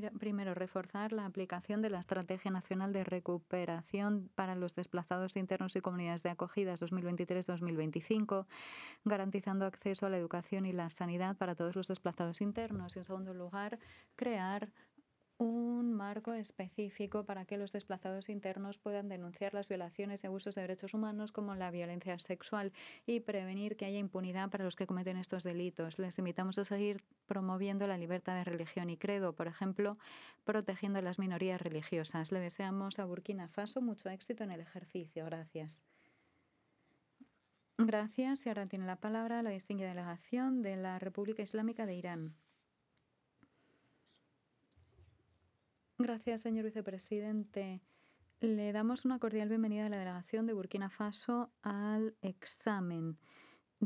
Primero, reforzar la aplicación de la Estrategia Nacional de Recuperación para los Desplazados Internos y Comunidades de Acogidas 2023-2025, garantizando acceso a la educación y la sanidad para todos los desplazados internos. Y, en segundo lugar, crear un marco específico para que los desplazados internos puedan denunciar las violaciones y abusos de derechos humanos como la violencia sexual y prevenir que haya impunidad para los que cometen estos delitos. Les invitamos a seguir promoviendo la libertad de religión y credo, por ejemplo, protegiendo las minorías religiosas. Le deseamos a Burkina Faso mucho éxito en el ejercicio. Gracias. Gracias. Y ahora tiene la palabra la distinguida delegación de la República Islámica de Irán. Gracias, señor vicepresidente. Le damos una cordial bienvenida a la delegación de Burkina Faso al examen.